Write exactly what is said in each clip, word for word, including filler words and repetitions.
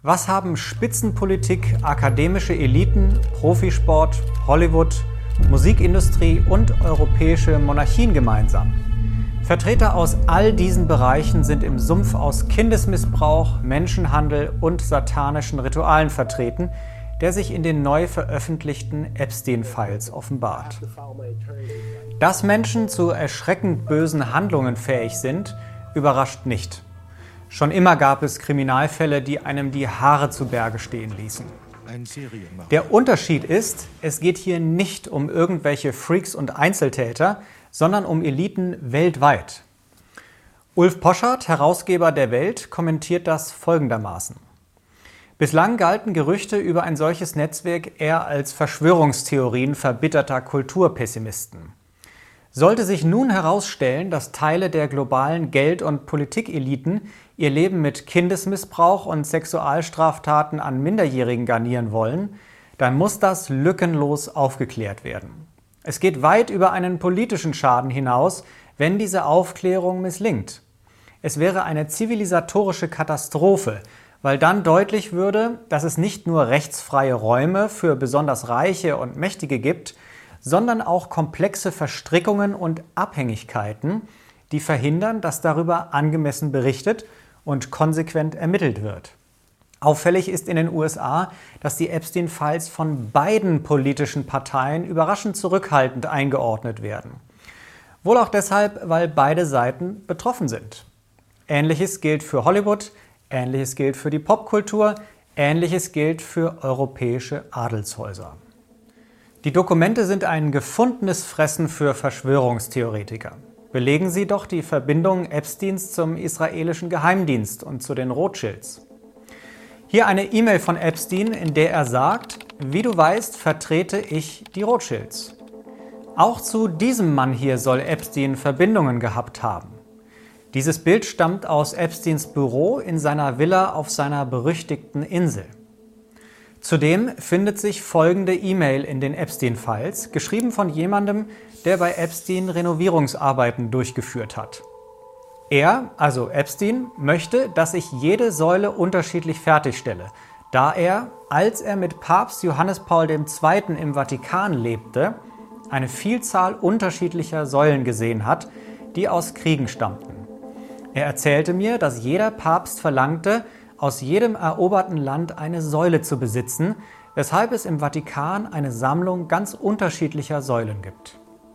Was haben Spitzenpolitik, akademische Eliten, Profisport, Hollywood, Musikindustrie und europäische Monarchien gemeinsam? Vertreter aus all diesen Bereichen sind im Sumpf aus Kindesmissbrauch, Menschenhandel und satanischen Ritualen vertreten, der sich in den neu veröffentlichten Epstein-Files offenbart. Dass Menschen zu erschreckend bösen Handlungen fähig sind, überrascht nicht. Schon immer gab es Kriminalfälle, die einem die Haare zu Berge stehen ließen. Der Unterschied ist, es geht hier nicht um irgendwelche Freaks und Einzeltäter, sondern um Eliten weltweit. Ulf Poschardt, Herausgeber der Welt, kommentiert das folgendermaßen: Bislang galten Gerüchte über ein solches Netzwerk eher als Verschwörungstheorien verbitterter Kulturpessimisten. Sollte sich nun herausstellen, dass Teile der globalen Geld- und Politikeliten ihr Leben mit Kindesmissbrauch und Sexualstraftaten an Minderjährigen garnieren wollen, dann muss das lückenlos aufgeklärt werden. Es geht weit über einen politischen Schaden hinaus, wenn diese Aufklärung misslingt. Es wäre eine zivilisatorische Katastrophe, weil dann deutlich würde, dass es nicht nur rechtsfreie Räume für besonders Reiche und Mächtige gibt, sondern auch komplexe Verstrickungen und Abhängigkeiten, die verhindern, dass darüber angemessen berichtet und konsequent ermittelt wird. Auffällig ist in den U S A, dass die Epstein-Files von beiden politischen Parteien überraschend zurückhaltend eingeordnet werden. Wohl auch deshalb, weil beide Seiten betroffen sind. Ähnliches gilt für Hollywood, Ähnliches gilt für die Popkultur, Ähnliches gilt für europäische Adelshäuser. Die Dokumente sind ein gefundenes Fressen für Verschwörungstheoretiker. Belegen sie doch die Verbindung Epsteins zum israelischen Geheimdienst und zu den Rothschilds. Hier eine E-Mail von Epstein, in der er sagt: Wie du weißt, vertrete ich die Rothschilds. Auch zu diesem Mann hier soll Epstein Verbindungen gehabt haben. Dieses Bild stammt aus Epsteins Büro in seiner Villa auf seiner berüchtigten Insel. Zudem findet sich folgende E-Mail in den Epstein-Files, geschrieben von jemandem, der bei Epstein Renovierungsarbeiten durchgeführt hat. Er, also Epstein, möchte, dass ich jede Säule unterschiedlich fertigstelle, da er, als er mit Papst Johannes Paul der Zweite. Im Vatikan lebte, eine Vielzahl unterschiedlicher Säulen gesehen hat, die aus Kriegen stammten. Er erzählte mir, dass jeder Papst verlangte, aus jedem eroberten Land eine Säule zu besitzen, weshalb es im Vatikan eine Sammlung ganz unterschiedlicher Säulen gibt.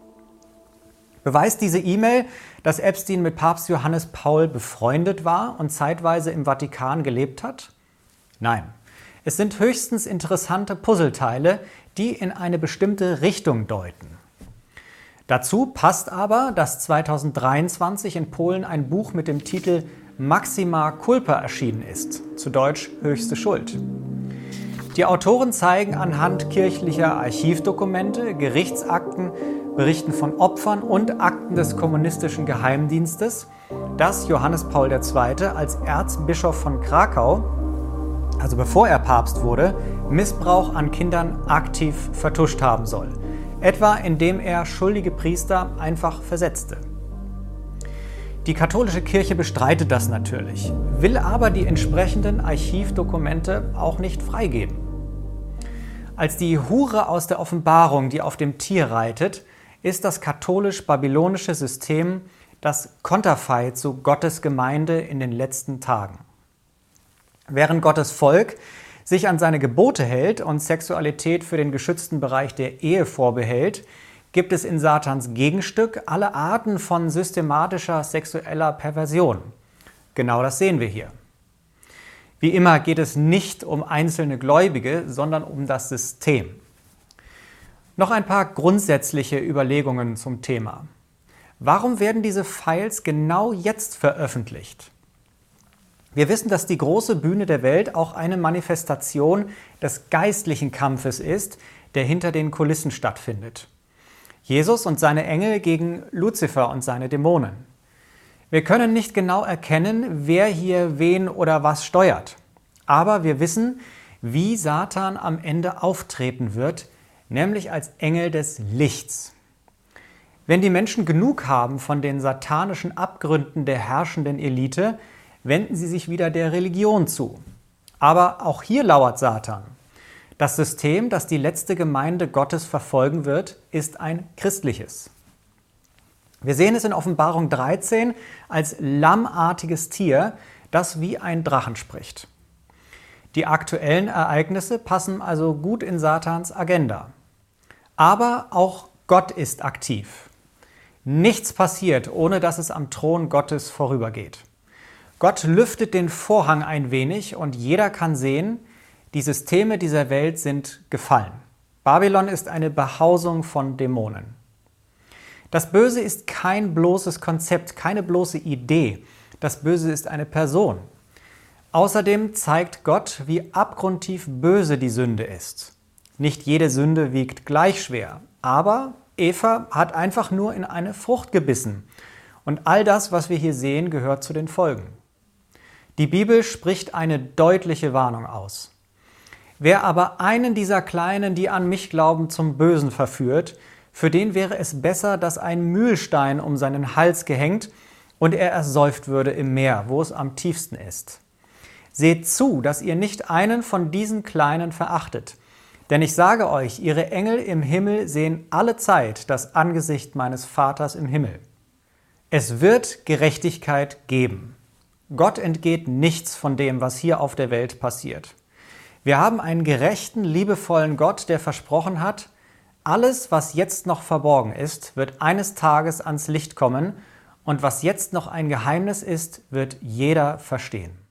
Beweist diese E-Mail, dass Epstein mit Papst Johannes Paul befreundet war und zeitweise im Vatikan gelebt hat? Nein. Es sind höchstens interessante Puzzleteile, die in eine bestimmte Richtung deuten. Dazu passt aber, dass zweitausenddreiundzwanzig in Polen ein Buch mit dem Titel Maxima Culpa erschienen ist, zu Deutsch höchste Schuld. Die Autoren zeigen anhand kirchlicher Archivdokumente, Gerichtsakten, Berichten von Opfern und Akten des kommunistischen Geheimdienstes, dass Johannes Paul der Zweite. Als Erzbischof von Krakau, also bevor er Papst wurde, Missbrauch an Kindern aktiv vertuscht haben soll, etwa indem er schuldige Priester einfach versetzte. Die katholische Kirche bestreitet das natürlich, will aber die entsprechenden Archivdokumente auch nicht freigeben. Als die Hure aus der Offenbarung, die auf dem Tier reitet, ist das katholisch-babylonische System das Konterfei zu Gottes Gemeinde in den letzten Tagen. Während Gottes Volk sich an seine Gebote hält und Sexualität für den geschützten Bereich der Ehe vorbehält, gibt es in Satans Gegenstück alle Arten von systematischer sexueller Perversion. Genau das sehen wir hier. Wie immer geht es nicht um einzelne Gläubige, sondern um das System. Noch ein paar grundsätzliche Überlegungen zum Thema. Warum werden diese Files genau jetzt veröffentlicht? Wir wissen, dass die große Bühne der Welt auch eine Manifestation des geistlichen Kampfes ist, der hinter den Kulissen stattfindet. Jesus und seine Engel gegen Luzifer und seine Dämonen. Wir können nicht genau erkennen, wer hier wen oder was steuert. Aber wir wissen, wie Satan am Ende auftreten wird, nämlich als Engel des Lichts. Wenn die Menschen genug haben von den satanischen Abgründen der herrschenden Elite, wenden sie sich wieder der Religion zu. Aber auch hier lauert Satan. Das System, das die letzte Gemeinde Gottes verfolgen wird, ist ein christliches. Wir sehen es in Offenbarung dreizehn als lammartiges Tier, das wie ein Drachen spricht. Die aktuellen Ereignisse passen also gut in Satans Agenda. Aber auch Gott ist aktiv. Nichts passiert, ohne dass es am Thron Gottes vorübergeht. Gott lüftet den Vorhang ein wenig und jeder kann sehen, die Systeme dieser Welt sind gefallen. Babylon ist eine Behausung von Dämonen. Das Böse ist kein bloßes Konzept, keine bloße Idee. Das Böse ist eine Person. Außerdem zeigt Gott, wie abgrundtief böse die Sünde ist. Nicht jede Sünde wiegt gleich schwer, aber Eva hat einfach nur in eine Frucht gebissen. Und all das, was wir hier sehen, gehört zu den Folgen. Die Bibel spricht eine deutliche Warnung aus. Wer aber einen dieser Kleinen, die an mich glauben, zum Bösen verführt, für den wäre es besser, dass ein Mühlstein um seinen Hals gehängt und er ersäuft würde im Meer, wo es am tiefsten ist. Seht zu, dass ihr nicht einen von diesen Kleinen verachtet. Denn ich sage euch, ihre Engel im Himmel sehen alle Zeit das Angesicht meines Vaters im Himmel. Es wird Gerechtigkeit geben. Gott entgeht nichts von dem, was hier auf der Welt passiert. Wir haben einen gerechten, liebevollen Gott, der versprochen hat, alles, was jetzt noch verborgen ist, wird eines Tages ans Licht kommen und was jetzt noch ein Geheimnis ist, wird jeder verstehen.